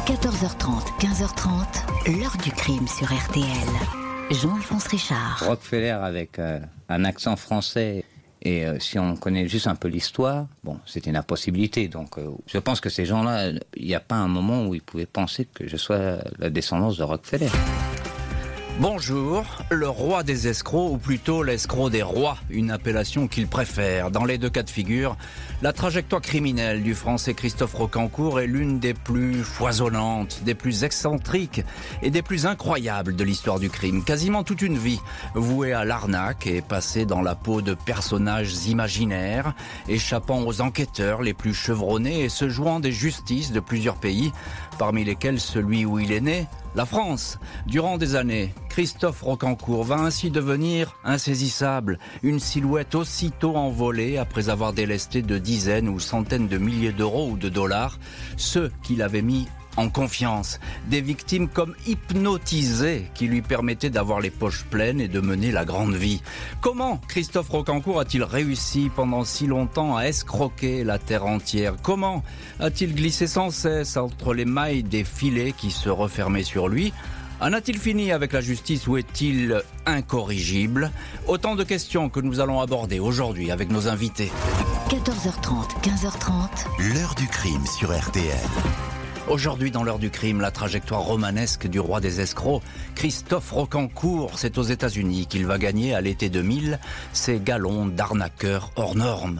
14h30, 15h30, l'heure du crime sur RTL. Jean-Alphonse Richard. Rockefeller avec un accent français, et si on connaît juste un peu l'histoire, bon, c'était une impossibilité. Donc je pense que ces gens-là, il n'y a pas un moment où ils pouvaient penser que je sois la descendance de Rockefeller. Bonjour, le roi des escrocs, ou plutôt l'escroc des rois, une appellation qu'il préfère. Dans les deux cas de figure, la trajectoire criminelle du français Christophe Rocancourt est l'une des plus foisonnantes, des plus excentriques et des plus incroyables de l'histoire du crime. Quasiment toute une vie vouée à l'arnaque et passée dans la peau de personnages imaginaires, échappant aux enquêteurs les plus chevronnés et se jouant des justices de plusieurs pays, parmi lesquels celui où il est né, la France. Durant des années, Christophe Rocancourt va ainsi devenir insaisissable, une silhouette aussitôt envolée après avoir délesté de dizaines ou centaines de milliers d'euros ou de dollars ceux qu'il avait mis en confiance, des victimes comme hypnotisées qui lui permettaient d'avoir les poches pleines et de mener la grande vie. Comment Christophe Rocancourt a-t-il réussi pendant si longtemps à escroquer la terre entière? Comment a-t-il glissé sans cesse entre les mailles des filets qui se refermaient sur lui? En a-t-il fini avec la justice ou est-il incorrigible? Autant de questions que nous allons aborder aujourd'hui avec nos invités. 14h30, 15h30, l'heure du crime sur RTL. Aujourd'hui, dans l'heure du crime, la trajectoire romanesque du roi des escrocs, Christophe Rocancourt. C'est aux États-Unis qu'il va gagner à l'été 2000 ses galons d'arnaqueur hors normes.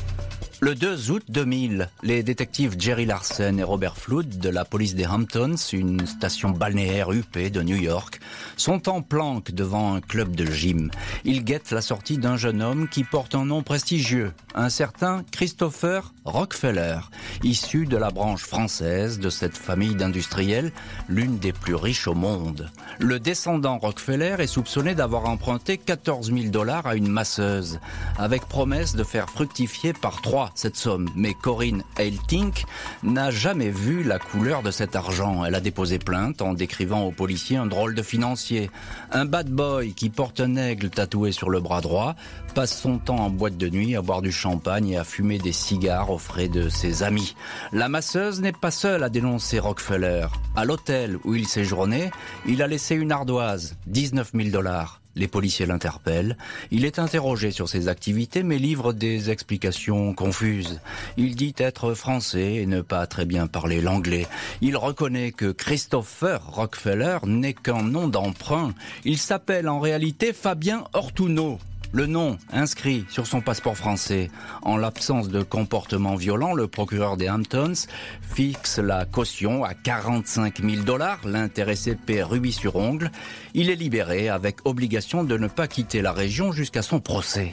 Le 2 août 2000, les détectives Jerry Larsen et Robert Flood de la police des Hamptons, une station balnéaire huppée de New York, sont en planque devant un club de gym. Ils guettent la sortie d'un jeune homme qui porte un nom prestigieux, un certain Christopher Rockefeller, issu de la branche française de cette famille d'industriels, l'une des plus riches au monde. Le descendant Rockefeller est soupçonné d'avoir emprunté 14 000 $ à une masseuse, avec promesse de faire fructifier par 3 cette somme. Mais Corinne Heiltink n'a jamais vu la couleur de cet argent. Elle a déposé plainte en décrivant aux policiers un drôle de financier. Un bad boy qui porte un aigle tatoué sur le bras droit, passe son temps en boîte de nuit à boire du champagne et à fumer des cigares aux frais de ses amis. La masseuse n'est pas seule à dénoncer Rockefeller. À l'hôtel où il séjournait, il a laissé une ardoise, 19 000 $. Les policiers l'interpellent. Il est interrogé sur ses activités, mais livre des explications confuses. Il dit être français et ne pas très bien parler l'anglais. Il reconnaît que Christopher Rockefeller n'est qu'un nom d'emprunt. Il s'appelle en réalité Fabien Ortuno. Le nom inscrit sur son passeport français. En l'absence de comportement violent, le procureur des Hamptons fixe la caution à 45 000 $. L'intéressé paie rubis sur ongle. Il est libéré avec obligation de ne pas quitter la région jusqu'à son procès.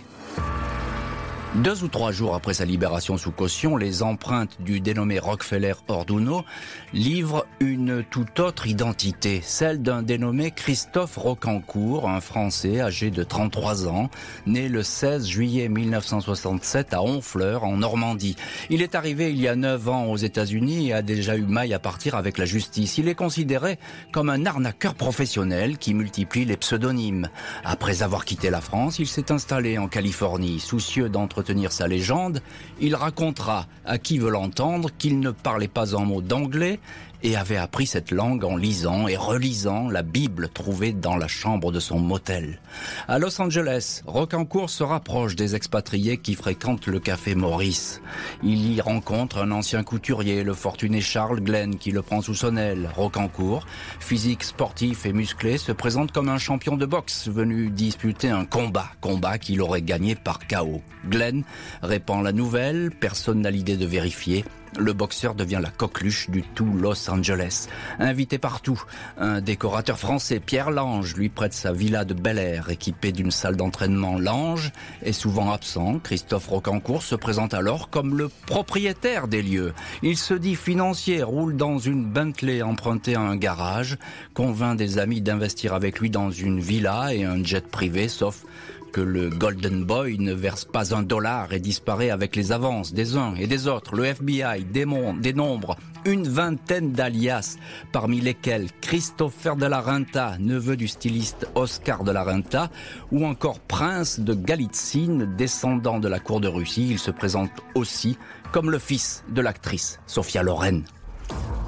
2 ou 3 jours après sa libération sous caution, les empreintes du dénommé Rockefeller Orduno livrent une toute autre identité, celle d'un dénommé Christophe Rocancourt, un Français âgé de 33 ans, né le 16 juillet 1967 à Honfleur, en Normandie. Il est arrivé il y a 9 ans aux États-Unis et a déjà eu maille à partir avec la justice. Il est considéré comme un arnaqueur professionnel qui multiplie les pseudonymes. Après avoir quitté la France, il s'est installé en Californie, soucieux d'entretenir sa légende. Il racontera à qui veut l'entendre qu'il ne parlait pas un mot d'anglais et avait appris cette langue en lisant et relisant la Bible trouvée dans la chambre de son motel. À Los Angeles, Rocancourt se rapproche des expatriés qui fréquentent le café Maurice. Il y rencontre un ancien couturier, le fortuné Charles Glenn, qui le prend sous son aile. Rocancourt, physique sportif et musclé, se présente comme un champion de boxe venu disputer un combat qu'il aurait gagné par KO. Glenn répand la nouvelle, personne n'a l'idée de vérifier. Le boxeur devient la coqueluche du tout Los Angeles. Invité partout, un décorateur français, Pierre Lange, lui prête sa villa de Bel Air, équipée d'une salle d'entraînement. Lange est souvent absent. Christophe Rocancourt se présente alors comme le propriétaire des lieux. Il se dit financier, roule dans une Bentley empruntée à un garage, convainc des amis d'investir avec lui dans une villa et un jet privé, sauf que le Golden Boy ne verse pas $1 et disparaît avec les avances des uns et des autres. Le FBI dénombre une vingtaine d'alias, parmi lesquels Christopher de la Renta, neveu du styliste Oscar de la Renta, ou encore Prince de Galitzine, descendant de la cour de Russie. Il se présente aussi comme le fils de l'actrice Sophia Loren.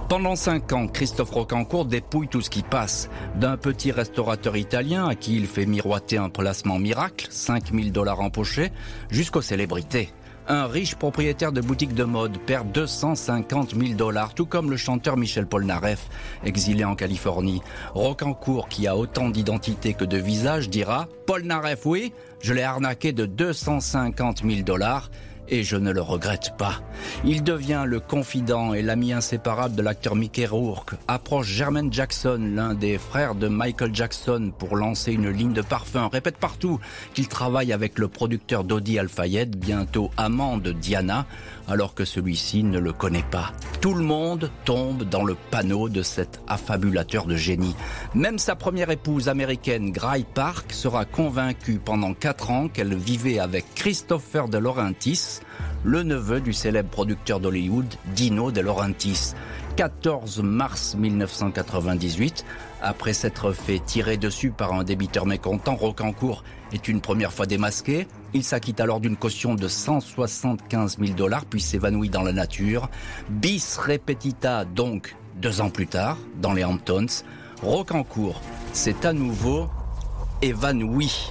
Pendant 5 ans, Christophe Rocancourt dépouille tout ce qui passe. D'un petit restaurateur italien à qui il fait miroiter un placement miracle, 5 000 $ empochés, jusqu'aux célébrités. Un riche propriétaire de boutique de mode perd 250 000 $, tout comme le chanteur Michel Polnareff, exilé en Californie. Rocancourt, qui a autant d'identité que de visage, dira « Polnareff, oui, je l'ai arnaqué de 250 000 $. Et je ne le regrette pas. » Il devient le confident et l'ami inséparable de l'acteur Mickey Rourke, approche Jermaine Jackson, l'un des frères de Michael Jackson, pour lancer une ligne de parfum, répète partout qu'il travaille avec le producteur Dodi Al-Fayed, bientôt amant de Diana, alors que celui-ci ne le connaît pas. Tout le monde tombe dans le panneau de cet affabulateur de génie. Même sa première épouse américaine, Grace Park, sera convaincue pendant 4 ans qu'elle vivait avec Christopher De Laurentiis, le neveu du célèbre producteur d'Hollywood, Dino De Laurentiis. 14 mars 1998, après s'être fait tirer dessus par un débiteur mécontent, Rocancourt est une première fois démasqué. Il s'acquitte alors d'une caution de 175 000 $, puis s'évanouit dans la nature. Bis repetita donc 2 ans plus tard, dans les Hamptons. Rocancourt s'est à nouveau évanoui.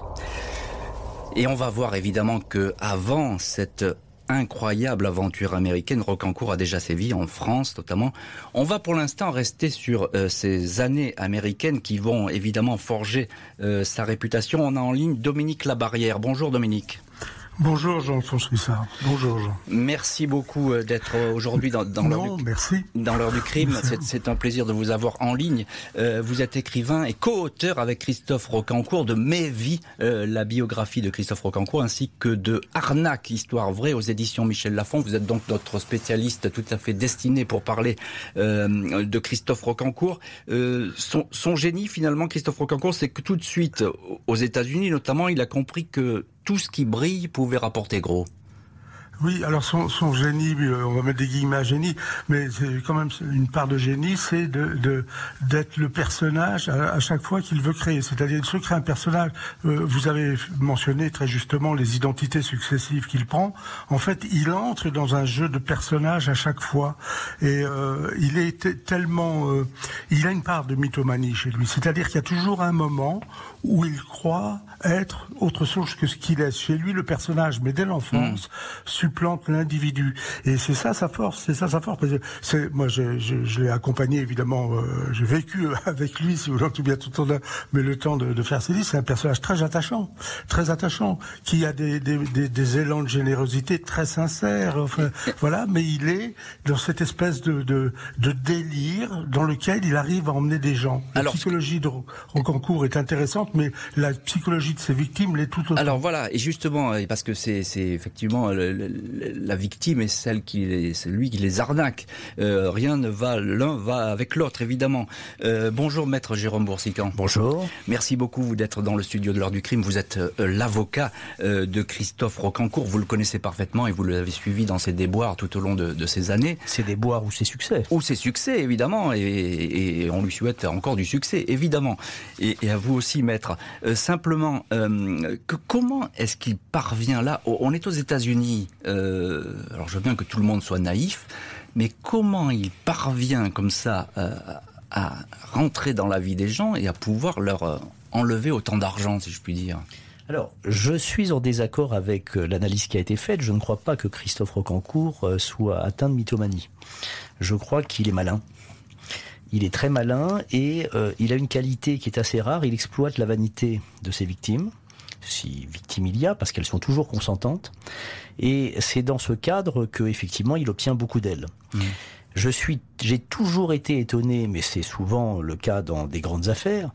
Et on va voir évidemment que avant cette incroyable aventure américaine, Rocancourt a déjà sévi en France notamment. On va pour l'instant rester sur ces années américaines qui vont évidemment forger sa réputation. On a en ligne Dominique Labarrière. Bonjour Dominique. Bonjour Jean-Alphonse Richard. Bonjour Jean. Merci beaucoup d'être aujourd'hui dans l'heure du crime. C'est un plaisir de vous avoir en ligne. Vous êtes écrivain et co-auteur avec Christophe Rocancourt de Mes vies, la biographie de Christophe Rocancourt, ainsi que de Arnaque, histoire vraie aux éditions Michel Lafon. Vous êtes donc notre spécialiste tout à fait destiné pour parler de Christophe Rocancourt. Son génie finalement, Christophe Rocancourt, c'est que tout de suite aux États-Unis notamment, il a compris que tout ce qui brille pouvait rapporter gros. Oui, alors son génie, on va mettre des guillemets à génie, mais c'est quand même une part de génie, c'est d'être le personnage à chaque fois qu'il veut créer. C'est-à-dire, il se crée un personnage. Vous avez mentionné très justement les identités successives qu'il prend. En fait, il entre dans un jeu de personnages à chaque fois. Et il est tellement... il a une part de mythomanie chez lui. C'est-à-dire qu'il y a toujours un moment où il croit être autre chose que ce qu'il est. Chez lui, le personnage, mais dès l'enfance, supplante l'individu. Et c'est ça sa force, Parce que moi, je l'ai accompagné, évidemment, j'ai vécu avec lui, si vous voulez, tout bien tout le temps, mais le temps de faire ses livres, c'est un personnage très attachant, qui a des élans de générosité très sincères, enfin, voilà, mais il est dans cette espèce de délire dans lequel il arrive à emmener des gens. La psychologie de Rocancourt est intéressante, mais la psychologie de ses victimes l'est tout autant. Alors voilà, et justement, parce que c'est effectivement la victime est c'est lui qui les arnaque. Rien ne va, l'un va avec l'autre, évidemment. Bonjour maître Jérôme Boursican. Bonjour. Merci beaucoup d'être dans le studio de l'heure du crime. Vous êtes l'avocat de Christophe Rocancourt. Vous le connaissez parfaitement et vous l'avez suivi dans ses déboires tout au long de ces années. Ses déboires ou ses succès. Ou ses succès, évidemment, et on lui souhaite encore du succès, évidemment. Et à vous aussi, maître. Simplement, comment est-ce qu'il parvient là? On est aux États-Unis. Alors je veux bien que tout le monde soit naïf, mais comment il parvient comme ça à rentrer dans la vie des gens et à pouvoir leur enlever autant d'argent, si je puis dire? Alors, je suis en désaccord avec l'analyse qui a été faite. Je ne crois pas que Christophe Rocancourt soit atteint de mythomanie. Je crois qu'il est malin. Il est très malin et il a une qualité qui est assez rare. Il exploite la vanité de ses victimes, si victime il y a, parce qu'elles sont toujours consentantes. Et c'est dans ce cadre que, effectivement, il obtient beaucoup d'ailes. J'ai toujours été étonné, mais c'est souvent le cas dans des grandes affaires,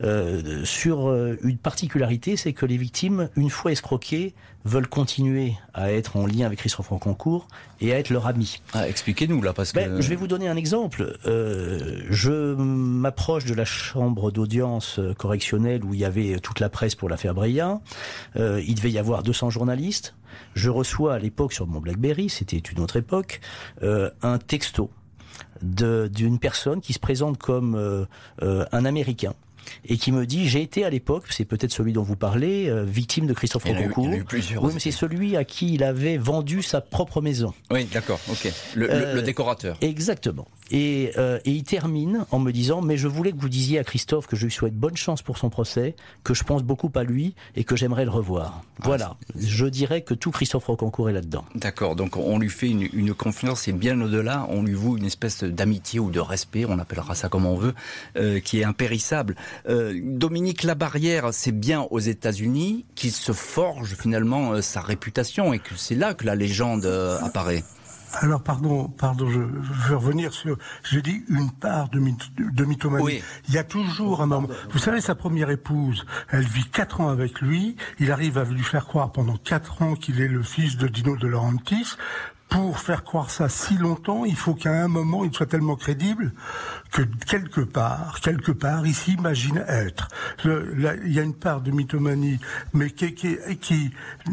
sur une particularité, c'est que les victimes, une fois escroquées, veulent continuer à être en lien avec Christophe Rocancourt et à être leur ami. Expliquez-nous là, parce que... je vais vous donner un exemple. Je m'approche de la chambre d'audience correctionnelle où il y avait toute la presse pour l'affaire Breillat. Il devait y avoir 200 journalistes. Je reçois à l'époque sur mon BlackBerry, c'était une autre époque, un texto d'une personne qui se présente comme un Américain et qui me dit, j'ai été à l'époque, c'est peut-être celui dont vous parlez, victime de Christophe Rocancourt. Il y en a eu plusieurs. Oui, mais c'est celui à qui il avait vendu sa propre maison. Oui, d'accord, ok. Le décorateur. Exactement. Et il termine en me disant, mais je voulais que vous disiez à Christophe que je lui souhaite bonne chance pour son procès, que je pense beaucoup à lui et que j'aimerais le revoir. Voilà. Je dirais que tout Christophe Rocancourt est là-dedans. D'accord, donc on lui fait une confiance et bien au-delà, on lui voue une espèce d'amitié ou de respect, on appellera ça comme on veut, qui est impérissable. Dominique Labarrière, c'est bien aux États-Unis qu'il se forge finalement sa réputation et que c'est là que la légende apparaît. Alors, pardon, je veux revenir sur, j'ai dit une part de mythomanie. Oui. Il y a toujours un moment. Vous savez, sa première épouse, elle vit 4 ans avec lui. Il arrive à lui faire croire pendant 4 ans qu'il est le fils de Dino De Laurentiis. Pour faire croire ça si longtemps, il faut qu'à un moment, il soit tellement crédible que quelque part, il s'imagine être. Il y a une part de mythomanie, mais il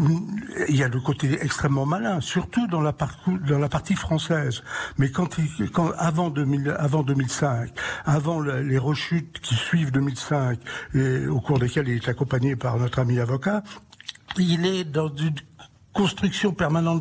y a le côté extrêmement malin, surtout dans la partie française. Mais avant 2005, avant les rechutes qui suivent 2005, et au cours desquelles il est accompagné par notre ami avocat, il est dans une construction permanente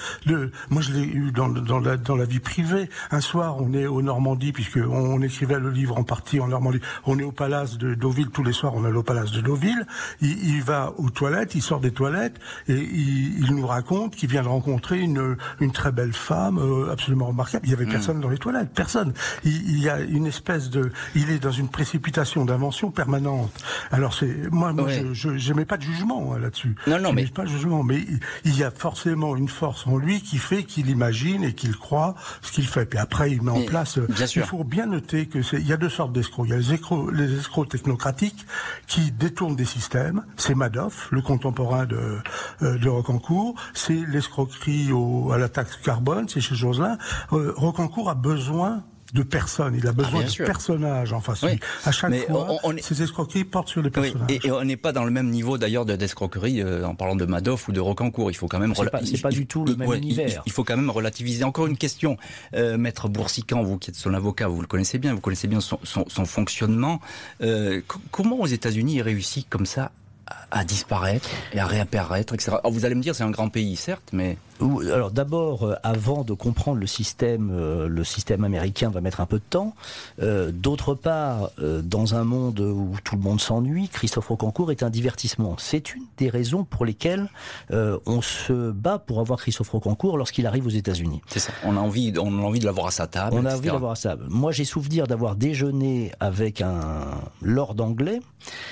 moi je l'ai eu dans la vie privée. Un soir, on est au Normandie, puisque on écrivait le livre en partie en Normandie. On est au Palace de Deauville, tous les soirs on est au Palace de Deauville. Il va aux toilettes, il sort des toilettes et il nous raconte qu'il vient de rencontrer une très belle femme, absolument remarquable. Il y avait personne dans les toilettes, personne. Il y a une espèce il est dans une précipitation d'invention permanente. Alors moi ouais. J'aimais pas de jugement là-dessus. Non, mais pas de jugement, mais il y a forcément une force en lui qui fait qu'il imagine et qu'il croit ce qu'il fait. Puis après, il met en place. Il faut bien noter que il y a 2 sortes d'escrocs. Il y a les escrocs technocratiques qui détournent des systèmes. C'est Madoff, le contemporain de Rocancourt. C'est l'escroquerie à la taxe carbone. C'est chez Joselin. Rocancourt a besoin de personnes, il a besoin de personnages en face. Oui. À chaque fois, ces escroqueries portent sur les personnages. Oui, et on n'est pas dans le même niveau d'ailleurs d'escroquerie en parlant de Madoff ou de Rocancourt. Il faut quand même c'est pas du tout le même univers. Il faut quand même relativiser. Encore une question, Maître Boursican, vous qui êtes son avocat, vous le connaissez bien, vous connaissez bien son fonctionnement. Comment aux États-Unis il réussit comme ça à disparaître et à réapparaître, etc. Alors vous allez me dire, c'est un grand pays, certes, mais... Alors d'abord, avant de comprendre le système américain va mettre un peu de temps. D'autre part, dans un monde où tout le monde s'ennuie, Christophe Rocancourt est un divertissement. C'est une des raisons pour lesquelles on se bat pour avoir Christophe Rocancourt lorsqu'il arrive aux États-Unis. C'est ça. On a envie de l'avoir à sa table. On a envie de l'avoir à sa table. Moi, j'ai souvenir d'avoir déjeuné avec un lord anglais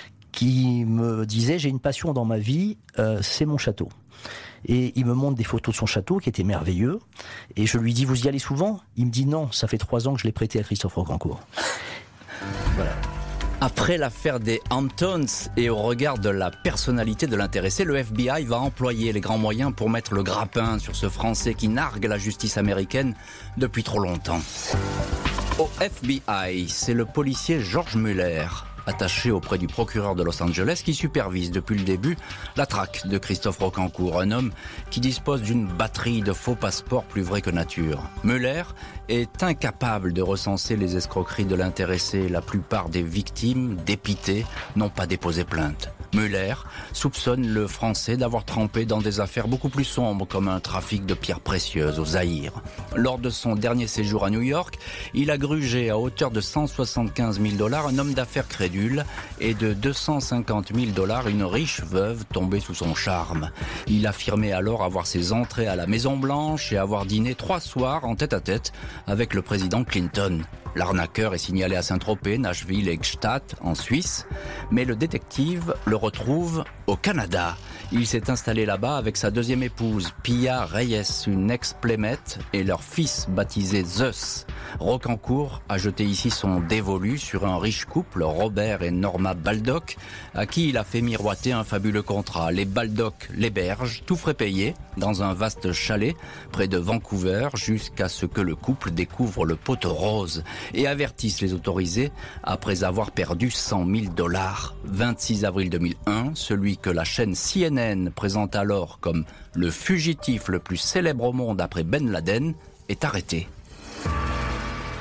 qui me disait, j'ai une passion dans ma vie, c'est mon château. Et il me montre des photos de son château qui étaient merveilleux. Et je lui dis, vous y allez souvent ? Il me dit, non, ça fait 3 ans que je l'ai prêté à Christophe Rocancourt. Voilà. Après l'affaire des Hamptons et au regard de la personnalité de l'intéressé, le FBI va employer les grands moyens pour mettre le grappin sur ce Français qui nargue la justice américaine depuis trop longtemps. Au FBI, c'est le policier George Muller, attaché auprès du procureur de Los Angeles, qui supervise depuis le début la traque de Christophe Rocancourt, un homme qui dispose d'une batterie de faux passeports plus vrais que nature. Muller est incapable de recenser les escroqueries de l'intéressé. La plupart des victimes, dépitées, n'ont pas déposé plainte. Muller soupçonne le Français d'avoir trempé dans des affaires beaucoup plus sombres, comme un trafic de pierres précieuses au Zaïre. Lors de son dernier séjour à New York, il a grugé à hauteur de $175 000 un homme d'affaires crédule et de $250 000 une riche veuve tombée sous son charme. Il affirmait alors avoir ses entrées à la Maison-Blanche et avoir dîné 3 soirs en tête-à-tête avec le président Clinton. L'arnaqueur est signalé à Saint-Tropez, Nashville et Gstaad, en Suisse, mais le détective le retrouve au Canada. Il s'est installé là-bas avec sa deuxième épouse, Pia Reyes, une ex-Playmate, et leur fils baptisé Zeus. Rocancourt a jeté ici son dévolu sur un riche couple, Robert et Norma Baldock, à qui il a fait miroiter un fabuleux contrat. Les Baldock l'hébergent, tout frais payé, dans un vaste chalet près de Vancouver, jusqu'à ce que le couple découvre le poteau rose et avertisse les autorisés après avoir perdu $100 000. 26 avril 2001, celui que la chaîne CNN présente alors comme le fugitif le plus célèbre au monde après Ben Laden est arrêté.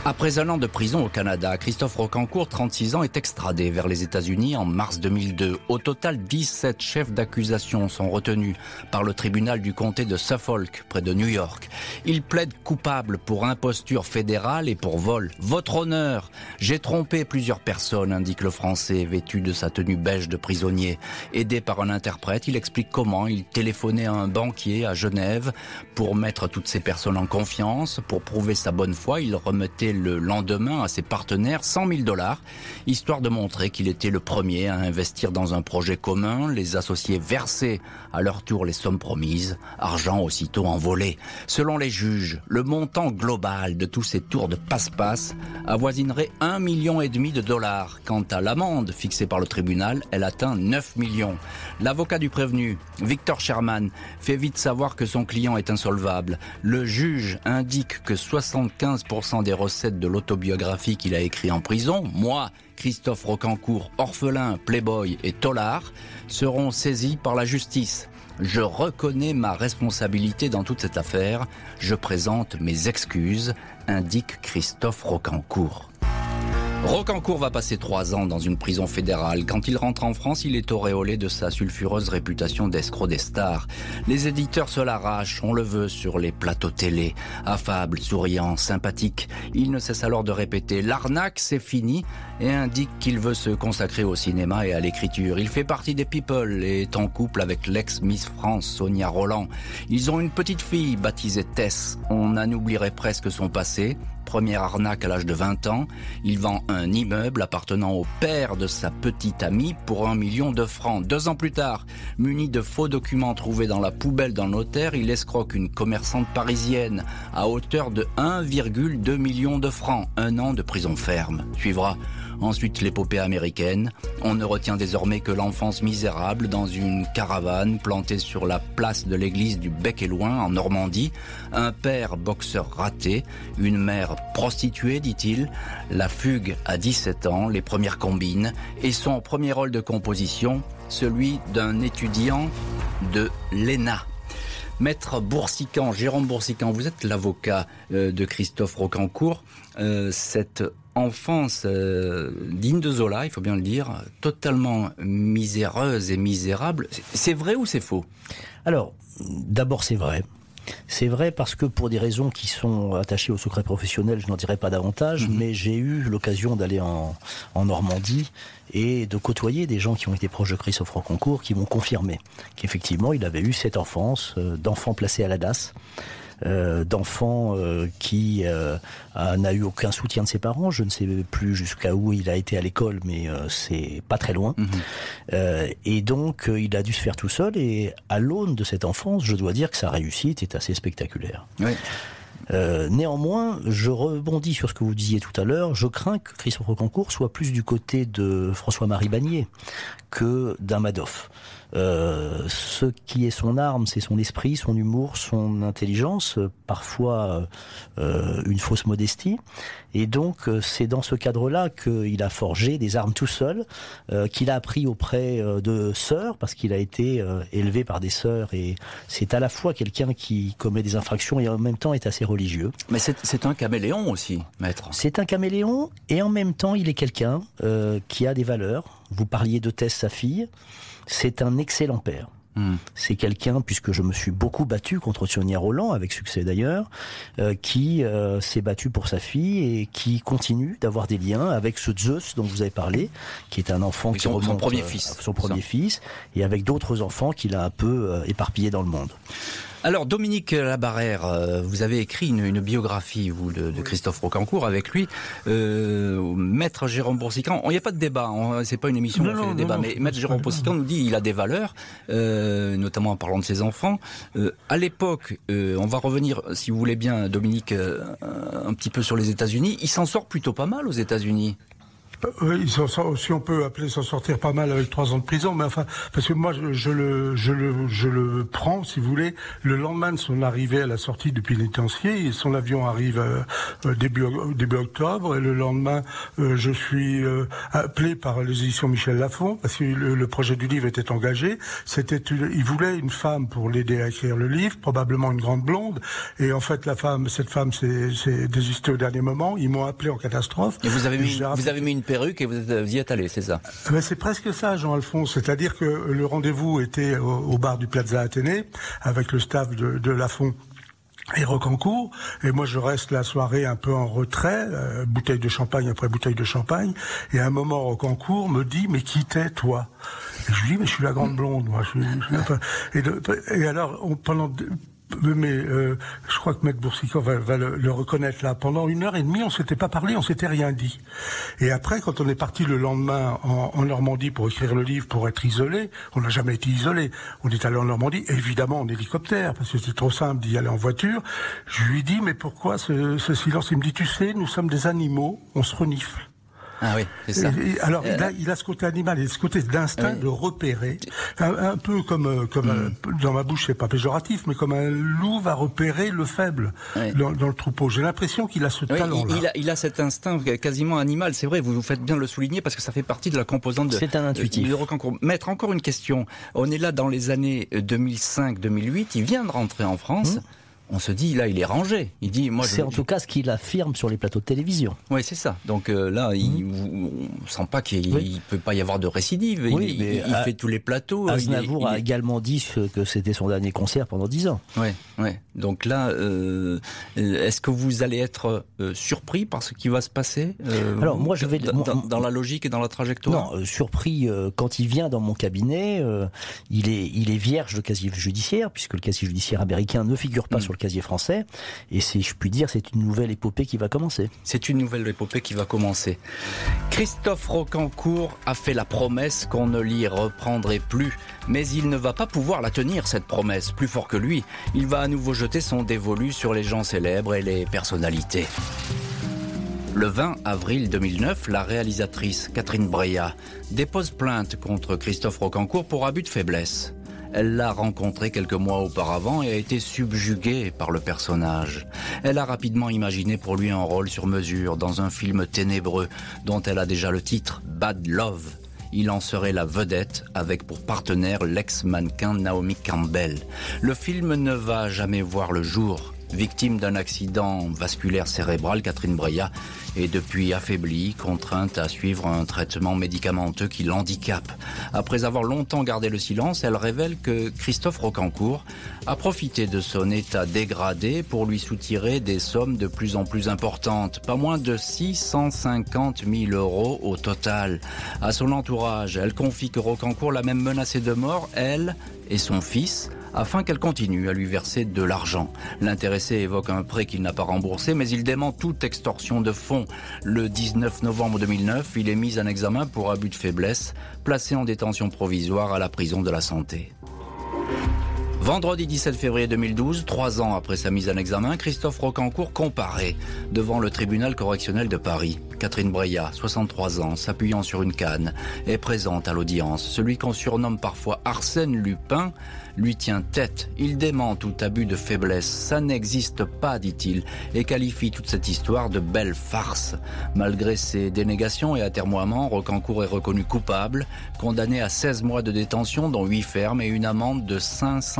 Après un an de prison au Canada, Christophe Rocancourt, 36 ans, est extradé vers les États-Unis en mars 2002. Au total, 17 chefs d'accusation sont retenus par le tribunal du comté de Suffolk, près de New York. Il plaide coupable pour imposture fédérale et pour vol. Votre honneur, j'ai trompé plusieurs personnes, indique le Français, vêtu de sa tenue beige de prisonnier. Aidé par un interprète, il explique comment il téléphonait à un banquier à Genève pour mettre toutes ces personnes en confiance. Pour prouver sa bonne foi, il remettait le lendemain à ses partenaires $100 000, histoire de montrer qu'il était le premier à investir dans un projet commun. Les associés versaient à leur tour les sommes promises, argent aussitôt envolé. Selon les juges, le montant global de tous ces tours de passe-passe avoisinerait $1,5 million. Quant à l'amende fixée par le tribunal, elle atteint 9 millions. L'avocat du prévenu, Victor Sherman, fait vite savoir que son client est insolvable. Le juge indique que 75% des recettes de l'autobiographie qu'il a écrit en prison, moi, Christophe Rocancourt, orphelin, playboy et tolard, seront saisis par la justice. Je reconnais ma responsabilité dans toute cette affaire. Je présente mes excuses, indique Christophe Rocancourt. Rocancourt va passer 3 ans dans une prison fédérale. Quand il rentre en France, il est auréolé de sa sulfureuse réputation d'escroc des stars. Les éditeurs se l'arrachent, on le veut sur les plateaux télé. Affable, souriant, sympathique, il ne cesse alors de répéter « L'arnaque, c'est fini » et indique qu'il veut se consacrer au cinéma et à l'écriture. Il fait partie des people et est en couple avec l'ex-Miss France, Sonia Rolland. Ils ont une petite fille baptisée Tess. On en oublierait presque son passé. Première arnaque à l'âge de 20 ans, il vend un immeuble appartenant au père de sa petite amie pour 1 million de francs. 2 ans plus tard, muni de faux documents trouvés dans la poubelle d'un notaire, il escroque une commerçante parisienne à hauteur de 1,2 million de francs. 1 an de prison ferme. Suivra ensuite l'épopée américaine. On ne retient désormais que l'enfance misérable dans une caravane plantée sur la place de l'église du Bec-et-Loing en Normandie. Un père boxeur raté, une mère prostituée, dit-il, la fugue à 17 ans, les premières combines, et son premier rôle de composition, celui d'un étudiant de l'ENA. Maître Boursican, Jérôme Boursican, vous êtes l'avocat de Christophe Rocancourt. Cette enfance digne de Zola, il faut bien le dire, totalement miséreuse et misérable, c'est vrai ou c'est faux ? Alors, d'abord c'est vrai. C'est vrai parce que pour des raisons qui sont attachées au secret professionnel, je n'en dirai pas davantage, mais j'ai eu l'occasion d'aller en Normandie et de côtoyer des gens qui ont été proches de Christophe Rocancourt, qui m'ont confirmé qu'effectivement il avait eu cette enfance d'enfant placé à la DAS, d'enfant qui n'a eu aucun soutien de ses parents. Je ne sais plus jusqu'à où il a été à l'école, mais c'est pas très loin. Et donc il a dû se faire tout seul, et à l'aune de cette enfance, je dois dire que sa réussite est assez spectaculaire. Oui. Néanmoins, je rebondis sur ce que vous disiez tout à l'heure. Je crains que Christophe Rocancourt soit plus du côté de François-Marie Bagné que d'un Madoff. Ce qui est son arme, c'est son esprit, son humour, son intelligence, parfois une fausse modestie. Et donc, c'est dans ce cadre-là qu'il a forgé des armes tout seul, qu'il a appris auprès de sœurs, parce qu'il a été élevé par des sœurs, et c'est à la fois quelqu'un qui commet des infractions et en même temps est assez religieux. Mais c'est un caméléon aussi, maître. C'est un caméléon, et en même temps, il est quelqu'un qui a des valeurs. Vous parliez de Tess, sa fille. C'est un excellent père. C'est quelqu'un, puisque je me suis beaucoup battu contre Sonia Rolland, avec succès d'ailleurs, qui s'est battu pour sa fille et qui continue d'avoir des liens avec ce Zeus dont vous avez parlé, qui est un enfant qui remonte son premier fils, et avec d'autres enfants qu'il a un peu éparpillés dans le monde. Alors, Dominique Labarrère, vous avez écrit une biographie, vous, de Christophe Rocancourt, avec lui. Maître Jérôme Boursican, il n'y a pas de débat, c'est pas une émission où on fait des débats, mais Maître Jérôme Boursican nous dit qu'il a des valeurs, notamment en parlant de ses enfants. À l'époque, on va revenir, si vous voulez bien, Dominique, un petit peu sur les États-Unis. Il s'en sort plutôt pas mal aux États-Unis. Oui, si on peut appeler s'en sortir pas mal avec 3 ans de prison, mais enfin, parce que moi je le prends, si vous voulez, le lendemain de son arrivée à la sortie du pénitencier. Son avion arrive début octobre, et le lendemain je suis appelé par les éditions Michel Lafon, parce que le projet du livre était engagé. Il voulait une femme pour l'aider à écrire le livre, probablement une grande blonde, et en fait cette femme s'est désistée au dernier moment. Ils m'ont appelé en catastrophe. Et vous avez mis une perruque et vous y êtes allé, c'est ça? C'est presque ça, Jean-Alphonse. C'est-à-dire que le rendez-vous était au bar du Plaza Athénée avec le staff de Lafon et Rocancourt, et moi je reste la soirée un peu en retrait, bouteille de champagne après bouteille de champagne, et à un moment Rocancourt me dit: mais qui t'es, toi? Et je lui dis: mais je suis la grande blonde, moi. Et alors, je crois que Maître Boursicot va le reconnaître là. Pendant 1h30, on s'était pas parlé, on s'était rien dit. Et après, quand on est parti le lendemain en Normandie pour écrire le livre, pour être isolé, on n'a jamais été isolé. On est allé en Normandie, évidemment en hélicoptère, parce que c'était trop simple d'y aller en voiture. Je lui dis: mais pourquoi ce silence? Il me dit: tu sais, nous sommes des animaux, on se renifle. Ah oui, c'est ça. Alors il a ce côté animal et ce côté d'instinct de repérer, un peu comme dans ma bouche, c'est pas péjoratif, mais comme un loup va repérer le faible dans le troupeau. J'ai l'impression qu'il a ce talent-là. Il a cet instinct quasiment animal. C'est vrai, vous faites bien de le souligner parce que ça fait partie de la composante c'est un intuitif. de Rocancourt. Maître, encore une question. On est là dans les années 2005-2008. Il vient de rentrer en France. On se dit, là, il est rangé. Il dit, c'est en tout cas ce qu'il affirme sur les plateaux de télévision. Oui, c'est ça. Donc là, on ne sent pas qu'il peut pas y avoir de récidive. Oui, il fait tous les plateaux. Aznavour a également dit que c'était son dernier concert pendant 10 ans. Oui. Donc là, est-ce que vous allez être surpris par ce qui va se passer Alors moi, je vais dans la logique et dans la trajectoire. Non, surpris quand il vient dans mon cabinet. Il est vierge de casier judiciaire, puisque le casier judiciaire américain ne figure pas sur le casier français, et si je puis dire, c'est une nouvelle épopée qui va commencer. C'est une nouvelle épopée qui va commencer. Christophe Rocancourt a fait la promesse qu'on ne l'y reprendrait plus, mais il ne va pas pouvoir la tenir, cette promesse. Plus fort que lui, il va à nouveau jeter son dévolu sur les gens célèbres et les personnalités. Le 20 avril 2009, la réalisatrice Catherine Breillat dépose plainte contre Christophe Rocancourt pour abus de faiblesse. Elle l'a rencontré quelques mois auparavant et a été subjuguée par le personnage. Elle a rapidement imaginé pour lui un rôle sur mesure dans un film ténébreux dont elle a déjà le titre, Bad Love. Il en serait la vedette avec pour partenaire l'ex-mannequin Naomi Campbell. Le film ne va jamais voir le jour. Victime d'un accident vasculaire cérébral, Catherine Breillat est depuis affaiblie, contrainte à suivre un traitement médicamenteux qui l'handicape. Après avoir longtemps gardé le silence, elle révèle que Christophe Rocancourt a profité de son état dégradé pour lui soutirer des sommes de plus en plus importantes, pas moins de 650 000 € au total. À son entourage, elle confie que Rocancourt l'a même menacée de mort, elle et son fils, afin qu'elle continue à lui verser de l'argent. L'intéressé évoque un prêt qu'il n'a pas remboursé, mais il dément toute extorsion de fonds. Le 19 novembre 2009, il est mis en examen pour abus de faiblesse, placé en détention provisoire à la prison de la Santé. Vendredi 17 février 2012, 3 ans après sa mise en examen, Christophe Rocancourt comparaît devant le tribunal correctionnel de Paris. Catherine Breillat, 63 ans, s'appuyant sur une canne, est présente à l'audience. Celui qu'on surnomme parfois Arsène Lupin lui tient tête. Il dément tout abus de faiblesse. Ça n'existe pas, dit-il, et qualifie toute cette histoire de belle farce. Malgré ses dénégations et atermoiements, Rocancourt est reconnu coupable, condamné à 16 mois de détention, dont 8 fermes et une amende de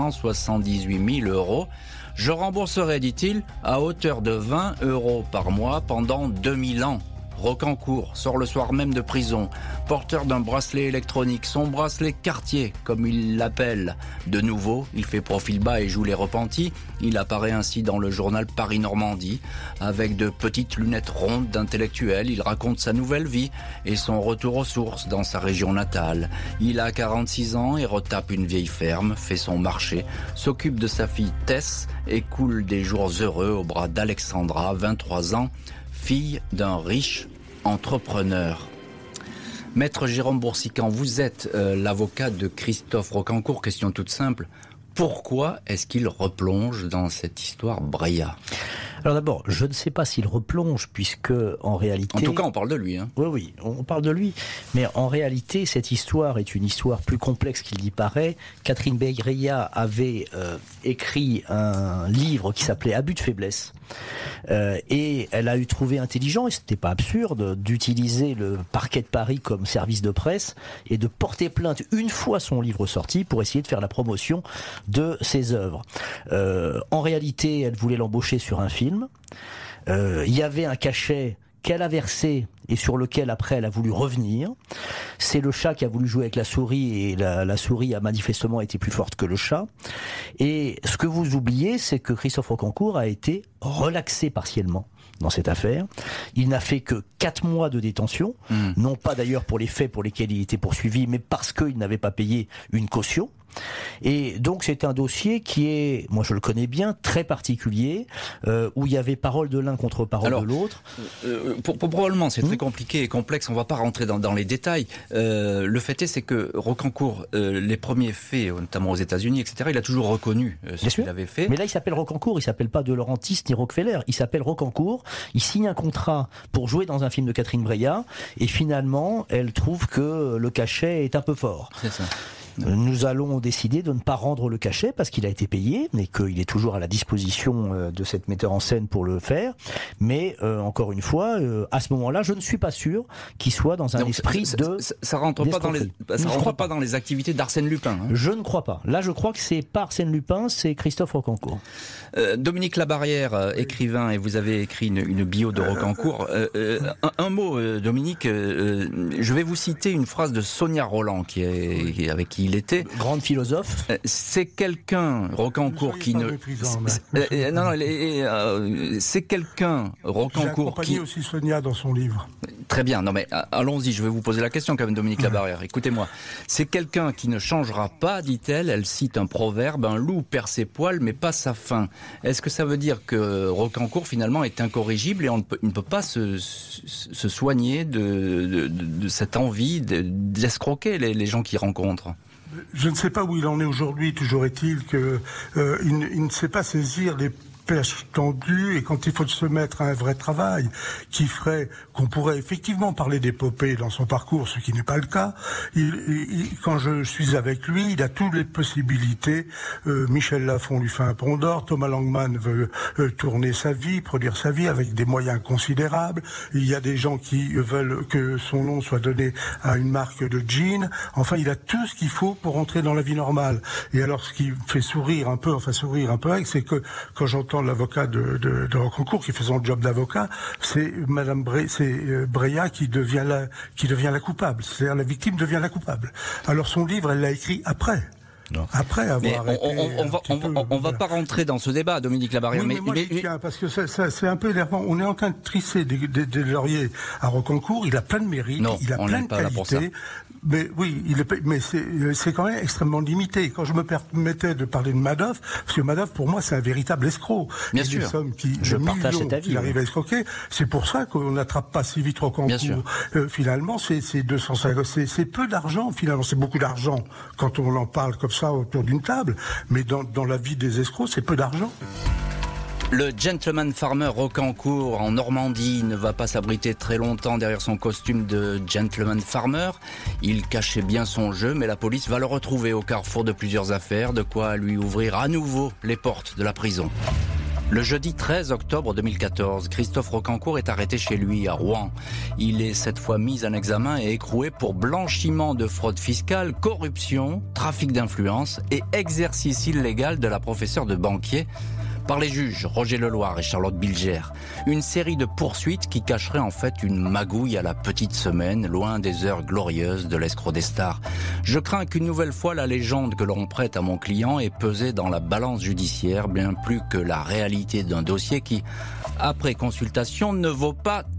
578 000 €. Je rembourserai, dit-il, à hauteur de 20 € par mois pendant 2000 ans. Rocancourt sort le soir même de prison, porteur d'un bracelet électronique, son bracelet Cartier, comme il l'appelle. De nouveau, il fait profil bas et joue les repentis. Il apparaît ainsi dans le journal Paris-Normandie, avec de petites lunettes rondes d'intellectuel. Il raconte sa nouvelle vie et son retour aux sources dans sa région natale. Il a 46 ans et retape une vieille ferme, fait son marché, s'occupe de sa fille Tess et coule des jours heureux au bras d'Alexandra, 23 ans, fille d'un riche entrepreneur. Maître Jérôme Boursicot, vous êtes l'avocat de Christophe Rocancourt. Question toute simple. Pourquoi est-ce qu'il replonge dans cette histoire Breillat ? Alors d'abord, je ne sais pas s'il replonge, puisque en réalité... En tout cas, on parle de lui. Hein. Oui, on parle de lui. Mais en réalité, cette histoire est une histoire plus complexe qu'il n'y paraît. Catherine Breillat avait écrit un livre qui s'appelait Abus de faiblesse. Et elle a trouvé intelligent, et c'était pas absurde, d'utiliser le parquet de Paris comme service de presse et de porter plainte une fois son livre sorti pour essayer de faire la promotion de ses œuvres. En réalité, elle voulait l'embaucher sur un film. Il y avait un cachet qu'elle a versé et sur lequel après elle a voulu revenir. C'est le chat qui a voulu jouer avec la souris, et la souris a manifestement été plus forte que le chat. Et ce que vous oubliez, c'est que Christophe Rocancourt a été relaxé partiellement dans cette affaire. Il n'a fait que 4 mois de détention, non pas d'ailleurs pour les faits pour lesquels il était poursuivi, mais parce qu'il n'avait pas payé une caution. Et donc c'est un dossier qui est, moi je le connais bien, très particulier, où il y avait parole de l'un contre parole de l'autre. Probablement c'est très compliqué et complexe, on ne va pas rentrer dans les détails. Le fait est, c'est que Rocancourt, les premiers faits, notamment aux États-Unis, etc., il a toujours reconnu ce qu'il avait fait. Mais là il s'appelle Rocancourt, il s'appelle pas De Laurentiis ni Rockefeller, il s'appelle Rocancourt, il signe un contrat pour jouer dans un film de Catherine Breillat, et finalement elle trouve que le cachet est un peu fort. C'est ça. Nous allons décider de ne pas rendre le cachet parce qu'il a été payé et qu'il est toujours à la disposition de cette metteur en scène pour le faire. Mais encore une fois, à ce moment-là, je ne suis pas sûr qu'il soit dans un esprit de... Ça rentre pas dans les activités d'Arsène Lupin. Hein. Je ne crois pas. Là, je crois que c'est pas Arsène Lupin, c'est Christophe Rocancourt. Dominique Labarrière, écrivain, et vous avez écrit une bio de Rocancourt. Un mot, Dominique. Je vais vous citer une phrase de Sonia Rolland, avec qui il était. Grande philosophe. C'est quelqu'un, Rocancourt, qui ne... c'est quelqu'un, Rocancourt, qui... J'ai accompagné aussi Sonia dans son livre. Très bien, non mais allons-y, je vais vous poser la question quand même, Dominique Labarrière. Écoutez-moi, c'est quelqu'un qui ne changera pas, dit-elle. Elle cite un proverbe, un loup perd ses poils mais pas sa faim. Est-ce que ça veut dire que Rocancourt finalement est incorrigible et il ne peut pas se soigner de cette envie d'escroquer les gens qu'il rencontre? Je ne sais pas où il en est aujourd'hui. Toujours est-il que il ne sait pas saisir les perches tendues, et quand il faut se mettre à un vrai travail qui ferait qu'on pourrait effectivement parler d'épopée dans son parcours, ce qui n'est pas le cas, quand je suis avec lui, il a toutes les possibilités. Michel Lafon lui fait un pont d'or, Thomas Langman veut tourner sa vie, produire sa vie avec des moyens considérables. Il y a des gens qui veulent que son nom soit donné à une marque de jeans. Enfin, il a tout ce qu'il faut pour entrer dans la vie normale. Et alors, ce qui me fait sourire un peu, c'est que quand j'entends l'avocat de Rocancourt qui fait son job d'avocat, c'est Madame Breillat qui devient la coupable. C'est-à-dire la victime devient la coupable. Alors son livre, elle l'a écrit après. Non. Après avoir on va pas rentrer dans ce débat, Dominique Labarrière. Oui, mais moi, tiens, parce que c'est un peu énervant. On est en train de trisser des lauriers à Rocancourt. Il a plein de mérites, il a plein de qualités. Mais oui, mais c'est quand même extrêmement limité. Quand je me permettais de parler de Madoff, parce que Madoff, pour moi, c'est un véritable escroc. Bien sûr. Des sommes je partage cet avis. Qu'il arrive à escroquer. C'est pour ça qu'on n'attrape pas si vite Rocancourt. Finalement, c'est 250, c'est peu d'argent. Finalement, c'est beaucoup d'argent quand on en parle comme ça autour d'une table. Mais dans la vie des escrocs, c'est peu d'argent. Le gentleman farmer Rocancourt en Normandie ne va pas s'abriter très longtemps derrière son costume de gentleman farmer. Il cachait bien son jeu, mais la police va le retrouver au carrefour de plusieurs affaires, de quoi lui ouvrir à nouveau les portes de la prison. Le jeudi 13 octobre 2014, Christophe Rocancourt est arrêté chez lui à Rouen. Il est cette fois mis en examen et écroué pour blanchiment de fraude fiscale, corruption, trafic d'influence et exercice illégal de la professeure de banquier par les juges Roger Leloir et Charlotte Bilger. Une série de poursuites qui cacherait en fait une magouille à la petite semaine, loin des heures glorieuses de l'escroc des stars. Je crains qu'une nouvelle fois la légende que l'on prête à mon client ait pesé dans la balance judiciaire bien plus que la réalité d'un dossier qui, après consultation, ne vaut pas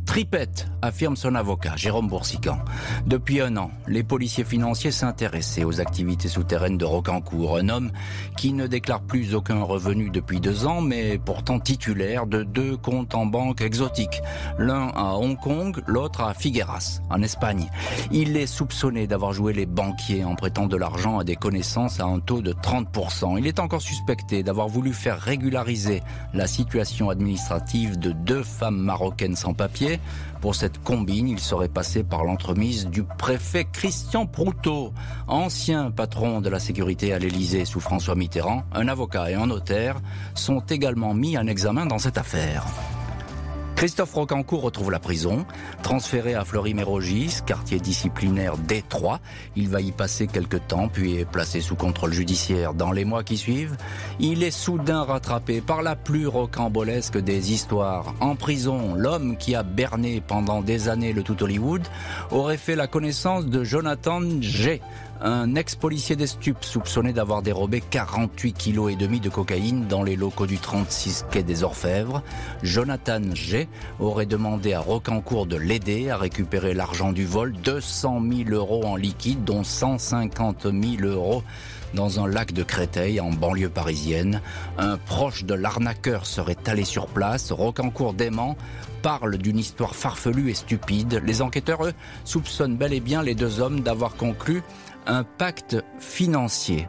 Tripette, affirme son avocat, Jérôme Boursican. Depuis 1 an, les policiers financiers s'intéressaient aux activités souterraines de Rocancourt. Un homme qui ne déclare plus aucun revenu depuis 2 ans, mais pourtant titulaire de 2 comptes en banque exotiques. L'un à Hong Kong, l'autre à Figueras, en Espagne. Il est soupçonné d'avoir joué les banquiers en prêtant de l'argent à des connaissances à un taux de 30%. Il est encore suspecté d'avoir voulu faire régulariser la situation administrative de 2 femmes marocaines sans papier. Pour cette combine, il serait passé par l'entremise du préfet Christian Proutot, ancien patron de la sécurité à l'Élysée sous François Mitterrand. Un avocat et un notaire sont également mis en examen dans cette affaire. Christophe Rocancourt retrouve la prison, transféré à Fleury-Mérogis, quartier disciplinaire D3. Il va y passer quelques temps, puis est placé sous contrôle judiciaire. Dans les mois qui suivent, il est soudain rattrapé par la plus rocambolesque des histoires. En prison, l'homme qui a berné pendant des années le tout Hollywood aurait fait la connaissance de Jonathan G., un ex-policier des stupes soupçonné d'avoir dérobé 48,5 kg de cocaïne dans les locaux du 36 quai des Orfèvres. Jonathan G. aurait demandé à Rocancourt de l'aider à récupérer l'argent du vol, 200 000 € en liquide, dont 150 000 € dans un lac de Créteil, en banlieue parisienne. Un proche de l'arnaqueur serait allé sur place. Rocancourt dément, parle d'une histoire farfelue et stupide. Les enquêteurs, eux, soupçonnent bel et bien les 2 hommes d'avoir conclu un pacte financier.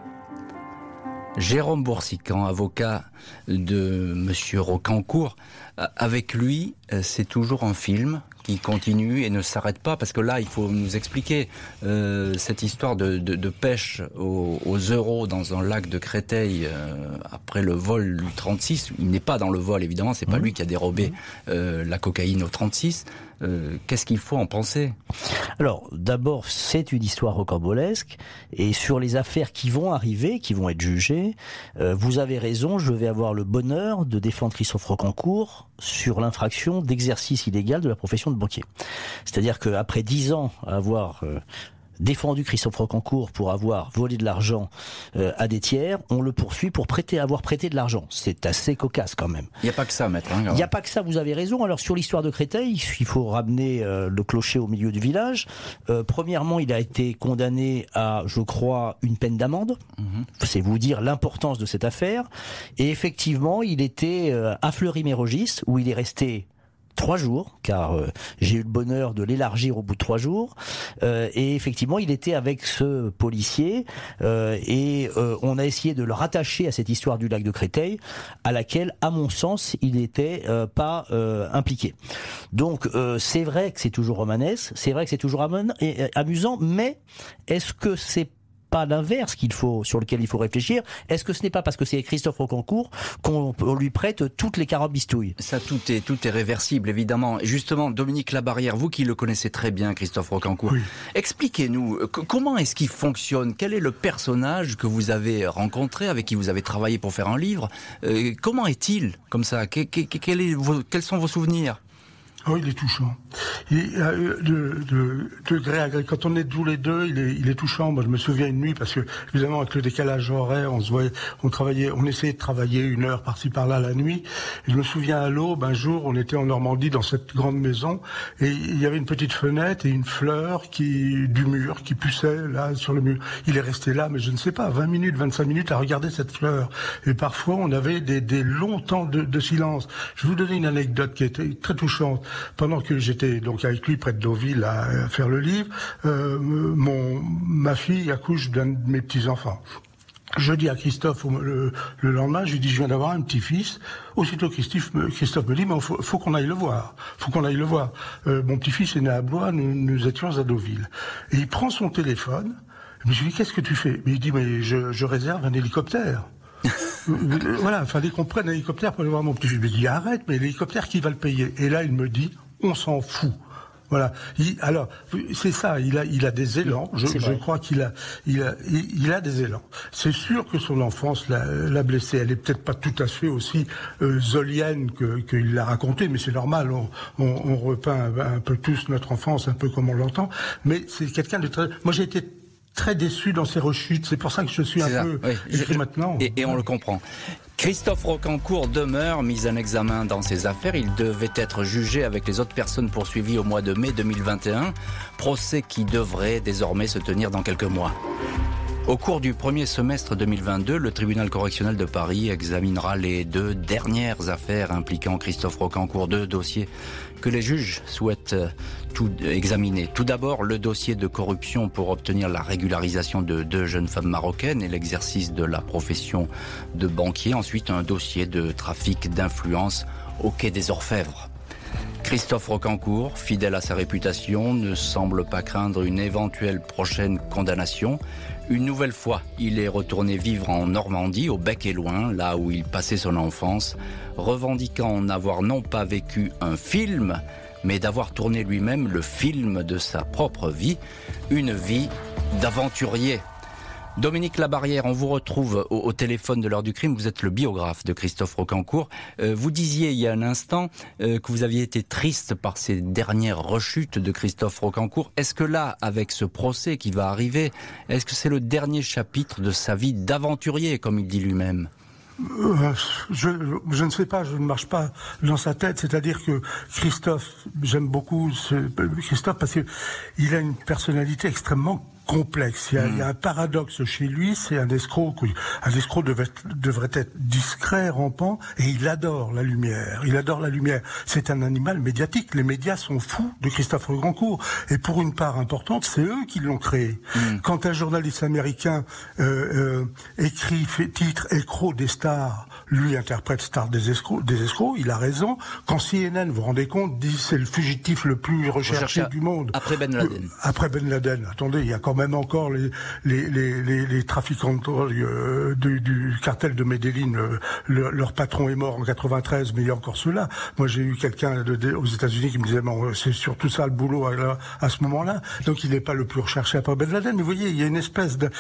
Jérôme Boursican, avocat de Monsieur Rocancourt, avec lui, c'est toujours un film qui continue et ne s'arrête pas, parce que là, il faut nous expliquer cette histoire de pêche aux euros dans un lac de Créteil après le vol du 36. Il n'est pas dans le vol, évidemment, c'est pas lui qui a dérobé la cocaïne au 36. Qu'est-ce qu'il faut en penser ? Alors, d'abord, c'est une histoire rocambolesque, et sur les affaires qui vont arriver, qui vont être jugées, vous avez raison, je vais avoir le bonheur de défendre Christophe Rocancourt sur l'infraction d'exercice illégal de la profession de banquier. C'est-à-dire qu'après 10 ans à avoir défendu Christophe Rocancourt pour avoir volé de l'argent à des tiers, on le poursuit pour avoir prêté de l'argent. C'est assez cocasse quand même. Il n'y a pas que ça, maître. Il n'y a pas que ça, vous avez raison. Alors sur l'histoire de Créteil, il faut ramener le clocher au milieu du village. Premièrement, il a été condamné à, je crois, une peine d'amende. C'est vous dire l'importance de cette affaire. Et effectivement, il était à Fleury-Mérogis, où il est resté 3 jours, car j'ai eu le bonheur de l'élargir au bout de 3 jours. Et effectivement, il était avec ce policier et on a essayé de le rattacher à cette histoire du lac de Créteil, à laquelle, à mon sens, il n'était pas impliqué. Donc, c'est vrai que c'est toujours romanesque, c'est vrai que c'est toujours amusant, mais est-ce que c'est pas l'inverse sur lequel il faut réfléchir? Est-ce que ce n'est pas parce que c'est Christophe Rocancourt qu'on lui prête toutes les carabistouilles? Ça, tout est réversible, évidemment. Et justement, Dominique Labarrière, vous qui le connaissez très bien, Christophe Rocancourt, expliquez-nous, comment est-ce qu'il fonctionne? Quel est le personnage que vous avez rencontré, avec qui vous avez travaillé pour faire un livre? Comment est-il, comme ça? Quels sont vos souvenirs? Oh, il est touchant. De gré à gré, quand on est tous les deux, il est touchant. Moi, je me souviens une nuit, parce que, évidemment, avec le décalage horaire, on essayait de travailler 1 heure par-ci par-là la nuit. Et je me souviens à l'aube, un jour, on était en Normandie, dans cette grande maison, et il y avait une petite fenêtre et une fleur du mur, qui poussait, là, sur le mur. Il est resté là, mais je ne sais pas, 20 minutes, 25 minutes à regarder cette fleur. Et parfois, on avait des longs temps de silence. Je vais vous donner une anecdote qui était très touchante. Pendant que j'étais donc avec lui près de Deauville à faire le livre, ma fille accouche d'un de mes petits-enfants. Je dis à Christophe le lendemain, je lui dis, je viens d'avoir un petit-fils. Aussitôt Christophe me dit, mais faut qu'on aille le voir. Mon petit-fils est né à Blois, nous étions à Deauville. Et il prend son téléphone, je lui dis, qu'est-ce que tu fais? Il dit, mais je réserve un hélicoptère. Voilà, fallait qu'on prenne un hélicoptère pour aller voir mon petit-fils. Je me dis, arrête, mais l'hélicoptère, qui va le payer? Et là, il me dit, on s'en fout. Voilà. Alors, c'est ça, il a des élans. Je crois qu'il a des élans. C'est sûr que son enfance l'a blessé. Elle est peut-être pas tout à fait aussi zolienne qu'il l'a raconté, mais c'est normal. On repeint un peu tous notre enfance, un peu comme on l'entend. Mais c'est quelqu'un de très... Moi, j'ai été très déçu dans ses rechutes. C'est pour ça que je suis un peu écrit maintenant. Et on le comprend. Christophe Rocancourt demeure mis en examen dans ses affaires. Il devait être jugé avec les autres personnes poursuivies au mois de mai 2021. Procès qui devrait désormais se tenir dans quelques mois. Au cours du premier semestre 2022, le tribunal correctionnel de Paris examinera les 2 dernières affaires impliquant Christophe Rocancourt, 2 dossiers que les juges souhaitent tout examiner. Tout d'abord, le dossier de corruption pour obtenir la régularisation de 2 jeunes femmes marocaines et l'exercice de la profession de banquier. Ensuite, un dossier de trafic d'influence au quai des Orfèvres. Christophe Rocancourt, fidèle à sa réputation, ne semble pas craindre une éventuelle prochaine condamnation. Une nouvelle fois, il est retourné vivre en Normandie, au Bec et Loing, là où il passait son enfance, revendiquant n'avoir non pas vécu un film, mais d'avoir tourné lui-même le film de sa propre vie, une vie d'aventurier. Dominique Labarrière, on vous retrouve au téléphone de l'heure du crime. Vous êtes le biographe de Christophe Rocancourt. Vous disiez il y a un instant que vous aviez été triste par ces dernières rechutes de Christophe Rocancourt. Est-ce que là, avec ce procès qui va arriver, est-ce que c'est le dernier chapitre de sa vie d'aventurier, comme il dit lui-même ? Je ne sais pas, je ne marche pas dans sa tête. C'est-à-dire que Christophe, j'aime beaucoup Christophe parce qu'il a une personnalité extrêmement complexe. Il y a un paradoxe chez lui, c'est un escroc. Un escroc devrait être discret, rampant, et il adore la lumière. C'est un animal médiatique. Les médias sont fous de Christophe Rocancourt. Et pour une part importante, c'est eux qui l'ont créé. Quand un journaliste américain écrit, fait titre « Escroc des stars », lui interprète Star des escrocs, il a raison. Quand CNN, vous vous rendez compte, dit c'est le fugitif le plus recherché du monde. Après Ben Laden. Après Ben Laden. Attendez, il y a quand même encore les trafiquants du cartel de Medellín. Leur patron est mort en 93, mais il y a encore ceux-là. Moi, j'ai eu quelqu'un aux États-Unis qui me disait bon, c'est surtout ça le boulot à ce moment-là. Donc, il n'est pas le plus recherché après Ben Laden. Mais vous voyez, il y a une espèce de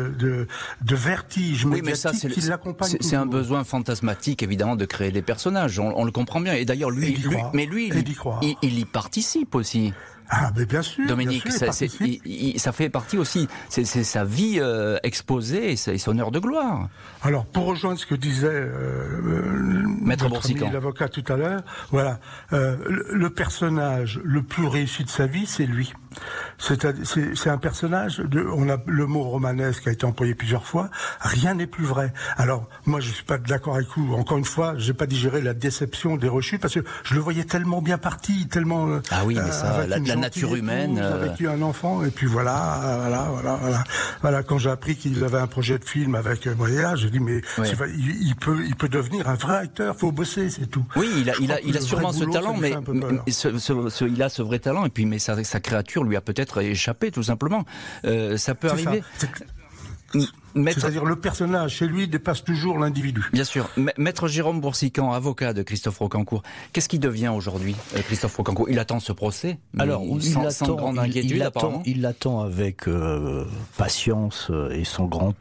vertige médiatique qui l'accompagne. C'est un besoin fantasmatique, évidemment, de créer des personnages. On le comprend bien. Et d'ailleurs, lui, il y participe aussi. Ah, mais bien sûr. Dominique, bien sûr, ça fait partie aussi. C'est sa vie exposée et son heure de gloire. Alors, pour rejoindre ce que disait Maître Boursican, l'avocat tout à l'heure, voilà, le personnage le plus réussi de sa vie, c'est lui. C'est un personnage, on a le mot romanesque qui a été employé plusieurs fois, rien n'est plus vrai. Alors, moi je suis pas d'accord avec vous, encore une fois, j'ai pas digéré la déception des rechutes, parce que je le voyais tellement bien parti, tellement... Ah oui, mais ça, la nature humaine... Avec un enfant, et puis voilà, quand j'ai appris qu'il avait un projet de film avec Moya, j'ai dit, mais il peut devenir un vrai acteur, faut bosser, c'est tout. Oui, il a sûrement ce talent, mais il a ce vrai talent, et puis mais sa créature lui a peut-être échappé, tout simplement. Ça peut arriver. C'est-à-dire le personnage, chez lui, dépasse toujours l'individu. Bien sûr. Maître Jérôme Boursican, avocat de Christophe Rocancourt, qu'est-ce qui devient aujourd'hui Christophe Rocancourt? Il attend ce procès. Alors, sans grande inquiétude, apparemment. Il l'attend avec patience et sans grande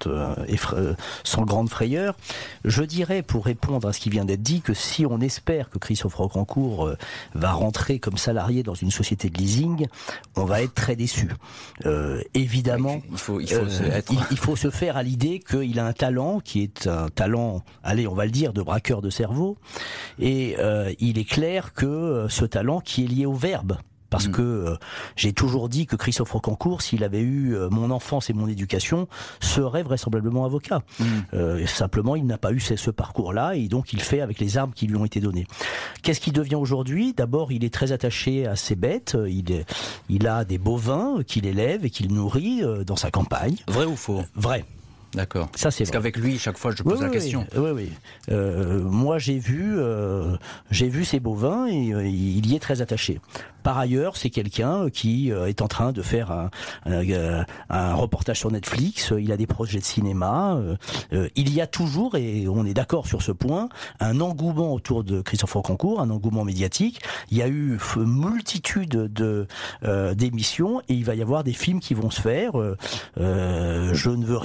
frayeur. Je dirais, pour répondre à ce qui vient d'être dit, que si on espère que Christophe Rocancourt va rentrer comme salarié dans une société de leasing, on va être très déçu. Évidemment, il faut se faire à l'idée qu'il a un talent qui est un talent, allez, on va le dire, de braqueur de cerveau, et il est clair que ce talent qui est lié au verbe, parce que j'ai toujours dit que Christophe Rocancourt, s'il avait eu mon enfance et mon éducation, serait vraisemblablement avocat. Simplement, il n'a pas eu ce parcours-là, et donc il fait avec les armes qui lui ont été données. Qu'est-ce qu'il devient aujourd'hui? D'abord, il est très attaché à ses bêtes. Il a des bovins qu'il élève et qu'il nourrit dans sa campagne. Vrai ou faux? Vrai. D'accord. Ça, c'est parce qu'avec lui, chaque fois, je pose la question. Oui. Moi, j'ai vu ces bovins et il y est très attaché. Par ailleurs, c'est quelqu'un qui est en train de faire un reportage sur Netflix. Il a des projets de cinéma. Il y a toujours, et on est d'accord sur ce point, un engouement autour de Christophe Rocancourt, un engouement médiatique. Il y a eu multitude d'émissions et il va y avoir des films qui vont se faire. Je ne veux rien dévoiler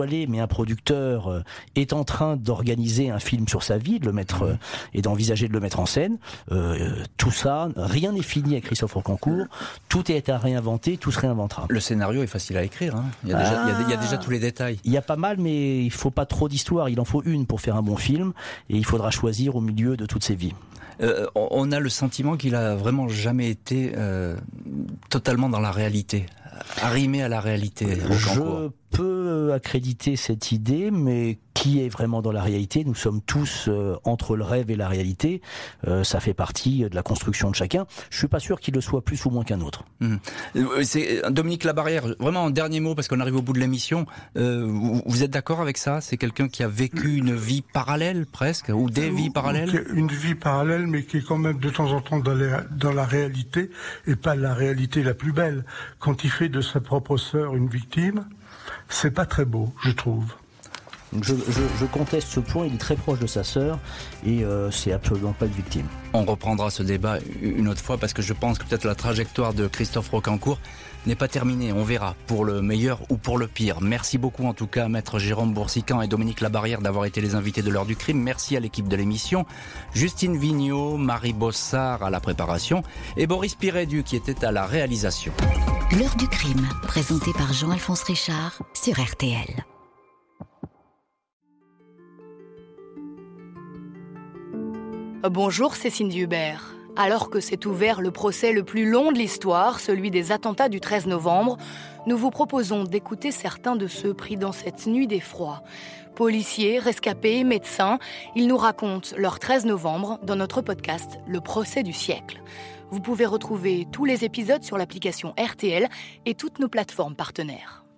installé, mais un producteur est en train d'organiser un film sur sa vie, de le mettre et d'envisager de le mettre en scène. Tout ça, rien n'est fini avec Christophe Rocancourt. Tout est à réinventer, tout se réinventera. Le scénario est facile à écrire. Hein. Il y a déjà tous les détails. Il y a pas mal, mais il faut pas trop d'histoire. Il en faut une pour faire un bon film, et il faudra choisir au milieu de toutes ces vies. On a le sentiment qu'il a vraiment jamais été totalement dans la réalité, arrimé à la réalité. Je peux accréditer cette idée, mais qui est vraiment dans la réalité? Nous sommes tous entre le rêve et la réalité. Ça fait partie de la construction de chacun. Je suis pas sûr qu'il le soit plus ou moins qu'un autre. C'est Dominique Labarrière, vraiment en dernier mot, parce qu'on arrive au bout de l'émission. Vous êtes d'accord avec ça? C'est quelqu'un qui a vécu une vie parallèle, presque, ou des vies parallèles? Une vie parallèle, mais qui est quand même de temps en temps dans la réalité, et pas la réalité la plus belle. Quand il fait de sa propre sœur une victime, c'est pas très beau, je trouve. Je conteste ce point, il est très proche de sa sœur et c'est absolument pas une victime. On reprendra ce débat une autre fois parce que je pense que peut-être la trajectoire de Christophe Rocancourt n'est pas terminée. On verra pour le meilleur ou pour le pire. Merci beaucoup en tout cas Maître Jérôme Boursican et Dominique Labarrière d'avoir été les invités de l'heure du crime. Merci à l'équipe de l'émission, Justine Vigneault, Marie Bossard à la préparation et Boris Pirédu qui était à la réalisation. L'heure du crime, présentée par Jean-Alphonse Richard sur RTL. Bonjour, c'est Cindy Hubert. Alors que s'est ouvert le procès le plus long de l'histoire, celui des attentats du 13 novembre, nous vous proposons d'écouter certains de ceux pris dans cette nuit d'effroi. Policiers, rescapés, médecins, ils nous racontent leur 13 novembre dans notre podcast Le procès du siècle. Vous pouvez retrouver tous les épisodes sur l'application RTL et toutes nos plateformes partenaires.